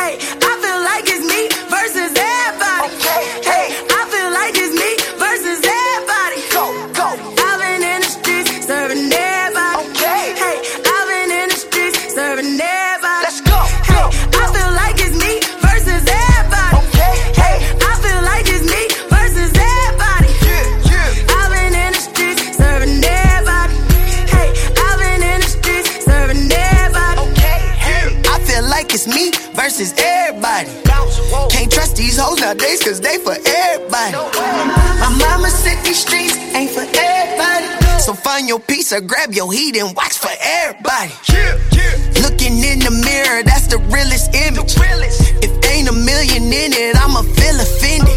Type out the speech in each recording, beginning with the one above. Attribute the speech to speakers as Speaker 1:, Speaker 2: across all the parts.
Speaker 1: Hey, I feel like it's me versus everybody. Hey, I feel like it's me versus everybody. I've been in the streets serving everybody. Hey, I've been in the streets serving everybody.
Speaker 2: Let's go.
Speaker 1: Hey, I feel like it's me versus everybody. Hey, I feel like it's me versus everybody. I've been in the streets serving everybody. Hey, I've been in the streets serving everybody.
Speaker 2: I feel like it's me versus everybody. Can't trust these hoes nowadays cause they for everybody. My mama said these streets ain't for everybody. So find your piece or grab your heat and watch for everybody. Looking in the mirror, that's the realest image. If ain't a million in it, I'ma feel offended.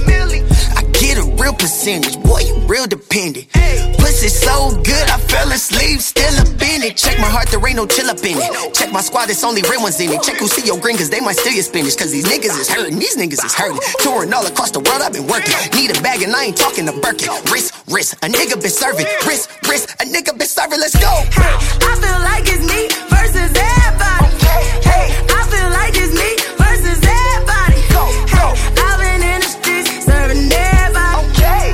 Speaker 2: I get a real percentage, boy, you real dependent. Pussy so good, I fell asleep, still up in it. Check my heart, there ain't no chill up in it. Check my squad, it's only real ones in it. Check who see your green, cause they might steal your spinach. Cause these niggas is hurting, these niggas is hurting. Touring all across the world, I've been working. Need a bag and I ain't talking to Birkin. Wrist, a nigga been serving. Wrist, a nigga been serving, let's go.
Speaker 1: Hey, I feel like it's me versus everybody. Hey, I feel like it's me versus everybody. Hey, I've been in the streets serving everybody.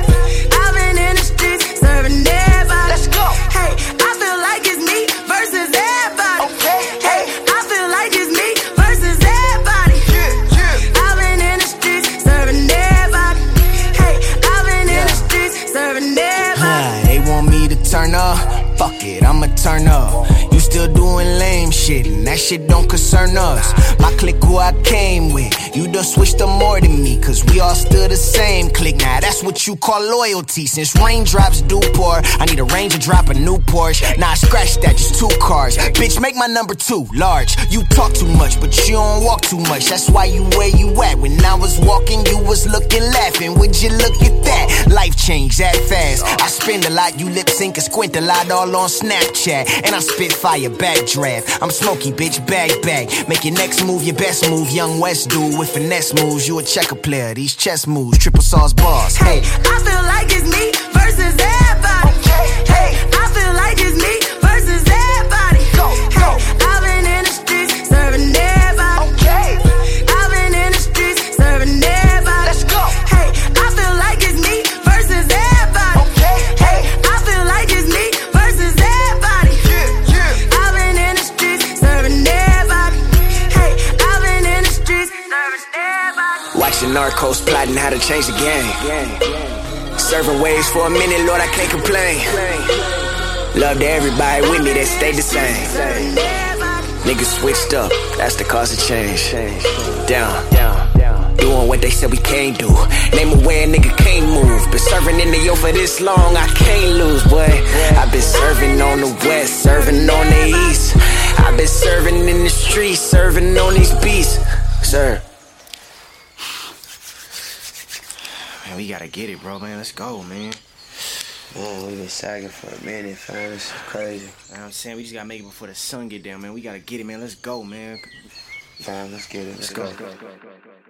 Speaker 1: I've been in the streets serving everybody.
Speaker 2: Let's go.
Speaker 1: Hey, I feel like it's me versus everybody. Hey, I feel like it's me versus everybody. I've been in the streets serving everybody. Hey, I've been in the streets serving everybody.
Speaker 2: They want me to turn up, fuck it, I'ma turn up. You still doing lame shit, and that shit don't concern us. My clique who I came with, you done switched up more than me, cause we all still the same clique. Now that's what you call loyalty. Since raindrops do pour, I need a Ranger drop a new Porsche. Nah, scratch that, just 2 cars. Bitch, make my number 2 large. You talk too much, but you don't walk too much. That's why you where you at. When I was walking, you was looking, laughing. Would you look at that? Life changed that fast. I spend a lot, you lip sync and squint a lot, all on Snapchat. And I spit fire backdraft. I'm smoky, bitch, bag. Make your next move your best move. Young West dude with finesse moves. You a checker player, these chess moves. Triple sauce boss.
Speaker 1: Hey, I feel like it's me versus everybody. Hey, I feel like it's me versus everybody. Hey, I've been in the streets serving everybody. I've been in the streets serving everybody.
Speaker 2: Let's go.
Speaker 1: Hey, I feel like it's me versus everybody. Hey, I feel like it's me versus everybody. I've been in the streets serving everybody. Hey, I've been in the streets serving everybody.
Speaker 2: Watching Narcos plotting how to change the game. Serving waves for a minute, Lord, I can't complain. Love to everybody with me that stayed the same. Niggas switched up, that's the cause of change. Down. Doing what they said we can't do. Name a way a nigga can't move. Been serving in the yo for this long, I can't lose, boy. I've been serving on the west, serving on the east. I've been serving in the streets, serving on these beats. Sir. Man, we gotta get it, bro, man. Let's go, man.
Speaker 3: Man, we been sagging for a minute, fam. This is crazy.
Speaker 2: You know what I'm saying? We just gotta make it before the sun get down, man. We gotta get it, man. Let's go, man.
Speaker 3: Fam, let's get it. Let's go.